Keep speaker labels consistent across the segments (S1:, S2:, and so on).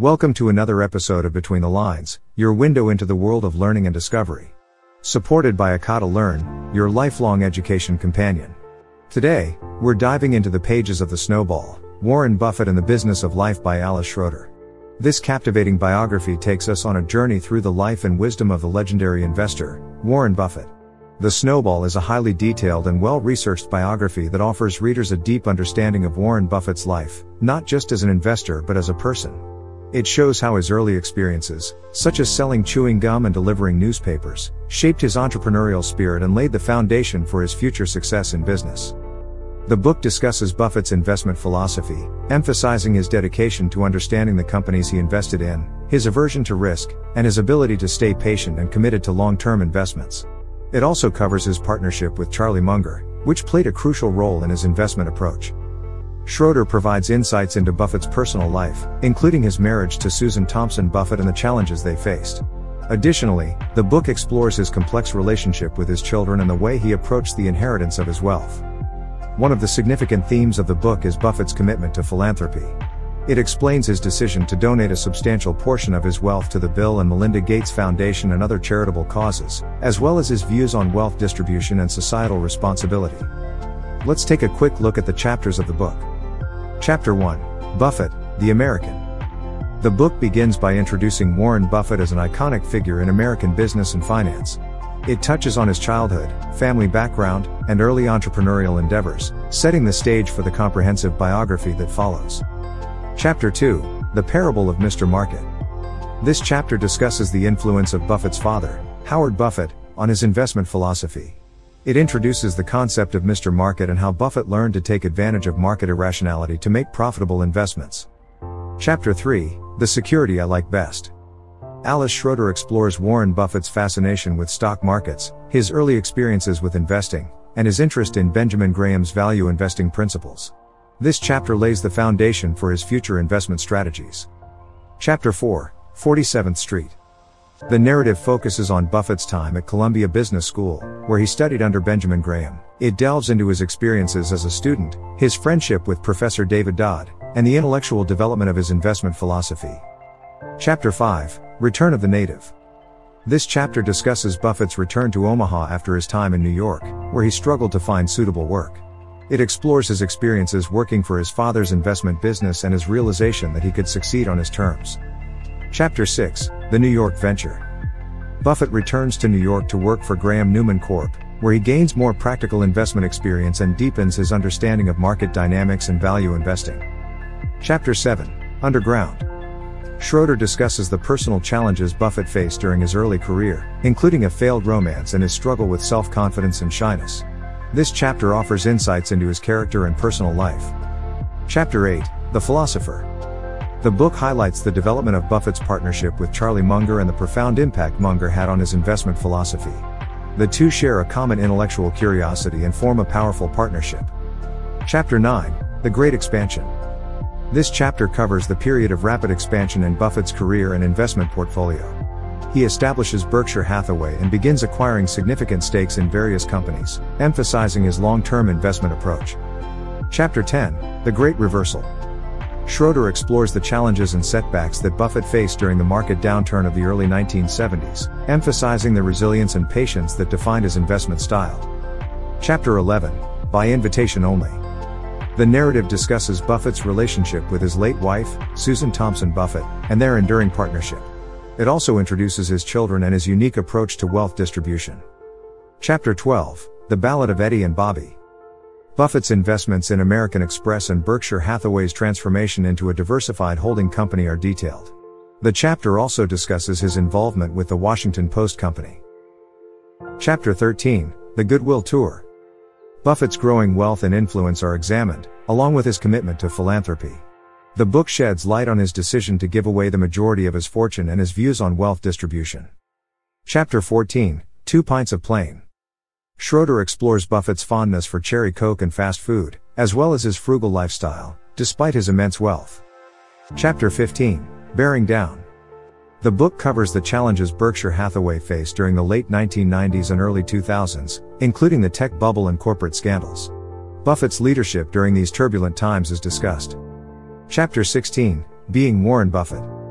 S1: Welcome to another episode of Between the Lines, your window into the world of learning and discovery. Supported by Akata Learn, your lifelong education companion. Today, we're diving into the pages of The Snowball, Warren Buffett and the Business of Life by Alice Schroeder. This captivating biography takes us on a journey through the life and wisdom of the legendary investor, Warren Buffett. The Snowball is a highly detailed and well-researched biography that offers readers a deep understanding of Warren Buffett's life, not just as an investor but as a person. It shows how his early experiences, such as selling chewing gum and delivering newspapers, shaped his entrepreneurial spirit and laid the foundation for his future success in business. The book discusses Buffett's investment philosophy, emphasizing his dedication to understanding the companies he invested in, his aversion to risk, and his ability to stay patient and committed to long-term investments. It also covers his partnership with Charlie Munger, which played a crucial role in his investment approach. Schroeder provides insights into Buffett's personal life, including his marriage to Susan Thompson Buffett and the challenges they faced. Additionally, the book explores his complex relationship with his children and the way he approached the inheritance of his wealth. One of the significant themes of the book is Buffett's commitment to philanthropy. It explains his decision to donate a substantial portion of his wealth to the Bill and Melinda Gates Foundation and other charitable causes, as well as his views on wealth distribution and societal responsibility. Let's take a quick look at the chapters of the book. Chapter 1. Buffett, the American. The book begins by introducing Warren Buffett as an iconic figure in American business and finance. It touches on his childhood, family background, and early entrepreneurial endeavors, setting the stage for the comprehensive biography that follows. Chapter 2. The Parable of Mr. Market. This chapter discusses the influence of Buffett's father, Howard Buffett, on his investment philosophy. It introduces the concept of Mr. Market and how Buffett learned to take advantage of market irrationality to make profitable investments. Chapter 3. The Security I Like Best. Alice Schroeder explores Warren Buffett's fascination with stock markets, his early experiences with investing, and his interest in Benjamin Graham's value investing principles. This chapter lays the foundation for his future investment strategies. Chapter 4. 47th Street. The narrative focuses on Buffett's time at Columbia Business School, where he studied under Benjamin Graham. It delves into his experiences as a student, his friendship with Professor David Dodd, and the intellectual development of his investment philosophy. Chapter 5. Return of the Native. This chapter discusses Buffett's return to Omaha after his time in New York, where he struggled to find suitable work. It explores his experiences working for his father's investment business and his realization that he could succeed on his terms. Chapter 6. The New York Venture. Buffett returns to New York to work for Graham Newman Corp., where he gains more practical investment experience and deepens his understanding of market dynamics and value investing. Chapter 7. Underground. Schroeder discusses the personal challenges Buffett faced during his early career, including a failed romance and his struggle with self-confidence and shyness. This chapter offers insights into his character and personal life. Chapter 8. The Philosopher. The book highlights the development of Buffett's partnership with Charlie Munger and the profound impact Munger had on his investment philosophy. The two share a common intellectual curiosity and form a powerful partnership. Chapter 9. The Great Expansion. This chapter covers the period of rapid expansion in Buffett's career and investment portfolio. He establishes Berkshire Hathaway and begins acquiring significant stakes in various companies, emphasizing his long-term investment approach. Chapter 10. The Great Reversal. Schroeder explores the challenges and setbacks that Buffett faced during the market downturn of the early 1970s, emphasizing the resilience and patience that defined his investment style. Chapter 11. By Invitation Only. The narrative discusses Buffett's relationship with his late wife, Susan Thompson Buffett, and their enduring partnership. It also introduces his children and his unique approach to wealth distribution. Chapter 12. The Ballad of Eddie and Bobby. Buffett's investments in American Express and Berkshire Hathaway's transformation into a diversified holding company are detailed. The chapter also discusses his involvement with the Washington Post Company. Chapter 13. The Goodwill Tour. Buffett's growing wealth and influence are examined, along with his commitment to philanthropy. The book sheds light on his decision to give away the majority of his fortune and his views on wealth distribution. Chapter 14. 2 Pints of Plain. Schroeder explores Buffett's fondness for cherry Coke and fast food, as well as his frugal lifestyle, despite his immense wealth. Chapter 15. Bearing Down. The book covers the challenges Berkshire Hathaway faced during the late 1990s and early 2000s, including the tech bubble and corporate scandals. Buffett's leadership during these turbulent times is discussed. Chapter 16. Being Warren Buffett.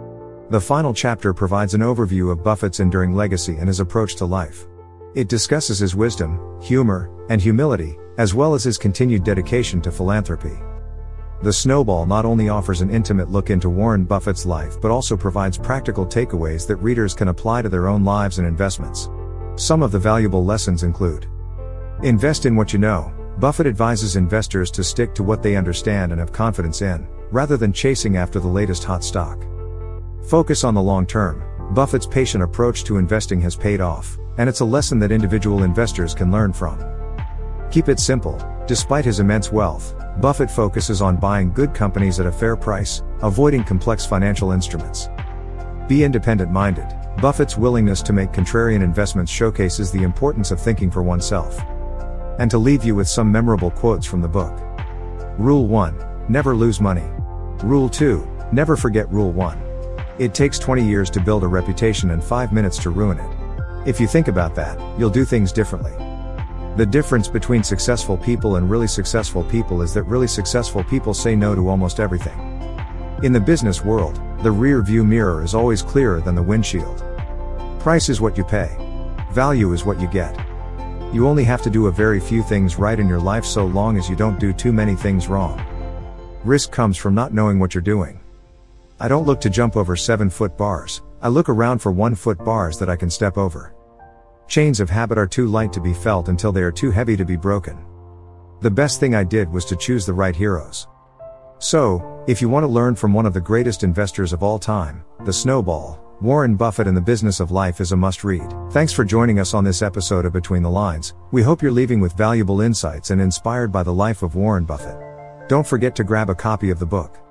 S1: The final chapter provides an overview of Buffett's enduring legacy and his approach to life. It discusses his wisdom, humor, and humility, as well as his continued dedication to philanthropy. The Snowball not only offers an intimate look into Warren Buffett's life but also provides practical takeaways that readers can apply to their own lives and investments. Some of the valuable lessons include: invest in what you know. Buffett advises investors to stick to what they understand and have confidence in, rather than chasing after the latest hot stock. Focus on the long term. Buffett's patient approach to investing has paid off, and it's a lesson that individual investors can learn from. Keep it simple. Despite his immense wealth, Buffett focuses on buying good companies at a fair price, avoiding complex financial instruments. Be independent-minded. Buffett's willingness to make contrarian investments showcases the importance of thinking for oneself. And to leave you with some memorable quotes from the book. Rule 1. Never lose money. Rule 2. Never forget Rule 1. It takes 20 years to build a reputation and 5 minutes to ruin it. If you think about that, you'll do things differently. The difference between successful people and really successful people is that really successful people say no to almost everything. In the business world, the rear view mirror is always clearer than the windshield. Price is what you pay. Value is what you get. You only have to do a very few things right in your life so long as you don't do too many things wrong. Risk comes from not knowing what you're doing. I don't look to jump over 7-foot bars, I look around for 1-foot bars that I can step over. Chains of habit are too light to be felt until they are too heavy to be broken. The best thing I did was to choose the right heroes. So, if you want to learn from one of the greatest investors of all time, The Snowball, Warren Buffett and the Business of Life is a must-read. Thanks for joining us on this episode of Between the Lines. We hope you're leaving with valuable insights and inspired by the life of Warren Buffett. Don't forget to grab a copy of the book.